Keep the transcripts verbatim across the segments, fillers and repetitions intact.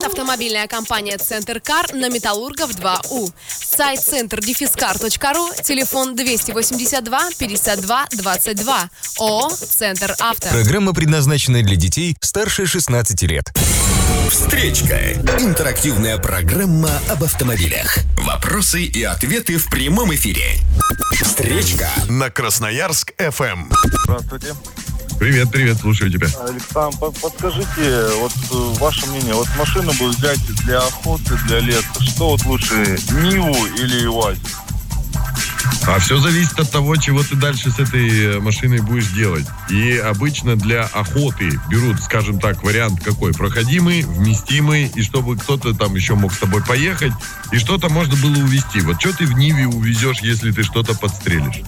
Автомобильная компания «Центр Кар» на Металлургов два У. Сайт центр дефискар точка ру, телефон двести восемьдесят два пятьдесят два двадцать два. ООО «Центр Авто». Программа предназначена для детей старше шестнадцати лет. Встречка. Интерактивная программа об автомобилях. Вопросы и ответы в прямом эфире. Встречка на Красноярск эф эм. Здравствуйте. Привет, привет, слушаю тебя. Александр, подскажите, вот ваше мнение, вот машину бы взять для охоты, для леса, что вот лучше, Ниву или УАЗик? А все зависит от того, чего ты дальше с этой машиной будешь делать. И обычно для охоты берут, скажем так, вариант какой? Проходимый, вместимый, и чтобы кто-то там еще мог с тобой поехать, и что-то можно было увезти. Вот что ты в Ниве увезешь, если ты что-то подстрелишь?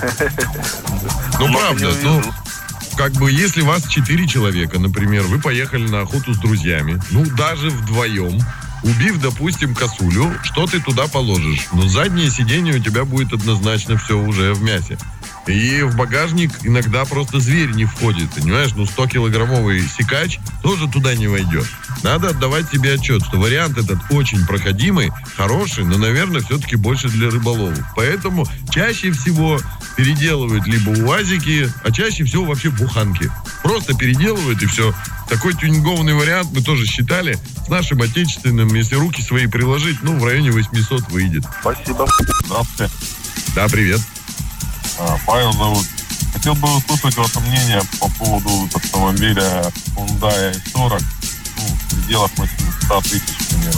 Ну, правда, ну... Как бы, если вас четыре человека, например, вы поехали на охоту с друзьями, ну, даже вдвоем, убив, допустим, косулю, что ты туда положишь? Ну, заднее сиденье у тебя будет однозначно все уже в мясе. И в багажник иногда просто зверь не входит, понимаешь? Ну, сто-килограммовый секач тоже туда не войдет. Надо отдавать себе отчет, что вариант этот очень проходимый, хороший, но, наверное, все-таки больше для рыболовов. Поэтому чаще всего переделывают либо УАЗики, а чаще всего вообще буханки. Просто переделывают, и все. Такой тюнингованный вариант мы тоже считали. С нашим отечественным, если руки свои приложить, ну, в районе восемьсот выйдет. Спасибо. Здравствуйте. Да, привет. А, Павел зовут. Хотел бы услышать ваше мнение по поводу автомобиля Hyundai ай сорок. Ну, в пределах восемьсот тысяч примерно.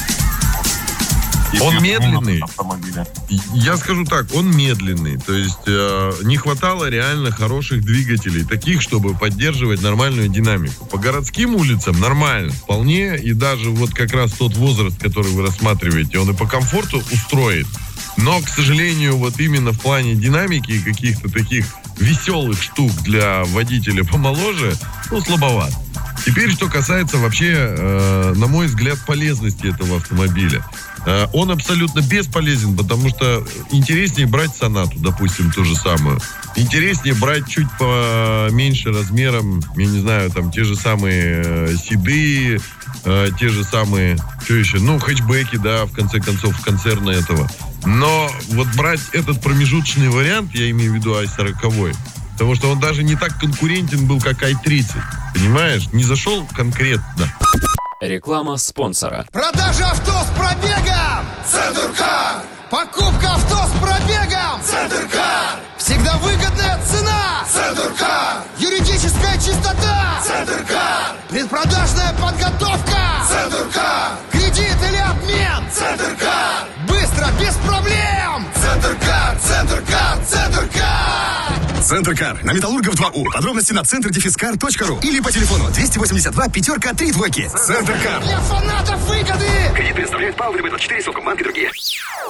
Есть. Он медленный. Автомобиля. Я скажу так, он медленный. То есть э, не хватало реально хороших двигателей, таких, чтобы поддерживать нормальную динамику. По городским улицам нормально, вполне. И даже вот как раз тот возраст, который вы рассматриваете, он и по комфорту устроит. Но, к сожалению, вот именно в плане динамики и каких-то таких веселых штук для водителя помоложе, ну, слабоват. Теперь, что касается вообще, э, на мой взгляд, полезности этого автомобиля. Э, он абсолютно бесполезен, потому что интереснее брать Сонату, допустим, ту же самую. Интереснее брать чуть поменьше размером, я не знаю, там, те же самые э, седые, э, те же самые, что еще, ну, хэтчбеки, да, в конце концов, концерна этого. Но вот брать этот промежуточный вариант, я имею в виду ай сорок, потому что он даже не так конкурентен был, как ай тридцать. Понимаешь? Не зашел конкретно. Реклама спонсора. Продажа авто с пробегом! Центр Кар! Покупка авто с пробегом! Центр Кар! Всегда выгодная цена! Центр Кар! Юридическая чистота! Центр Кар! Предпродажная подготовка! Центр Кар! Кредит или обмен! Центр Кар! Быстро, без проблем! Центр Кар! Центр Кар! Центр Кар! Центр Кар на Металлургов два У. Подробности на центр дефискар точка ру или по телефону двести восемьдесят два пятерка три двойки. Центр Кар. Для фанатов выгоды! Кредит предоставляет ПАО ВТБ двадцать четыре, Совкомбанк и другие.